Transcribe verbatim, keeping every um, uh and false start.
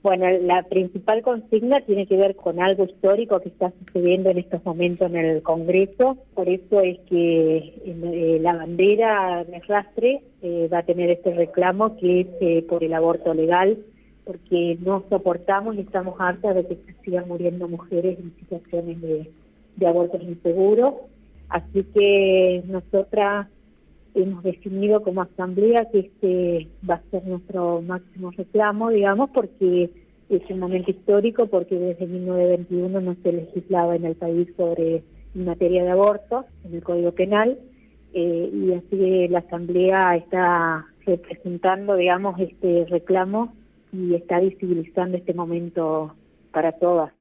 Bueno, la principal consigna tiene que ver con algo histórico que está sucediendo en estos momentos en el Congreso. Por eso es que eh, la bandera de Rastre eh, va a tener este reclamo que es eh, por el aborto legal, porque no soportamos y estamos hartas de que se sigan muriendo mujeres en situaciones de, de abortos inseguros. Así que nosotras hemos definido como asamblea que este va a ser nuestro máximo reclamo, digamos, porque es un momento histórico, porque desde mil novecientos veintiuno no se legislaba en el país sobre en materia de aborto, en el Código Penal, eh, y así que la asamblea está representando, digamos, este reclamo y está visibilizando este momento para todas.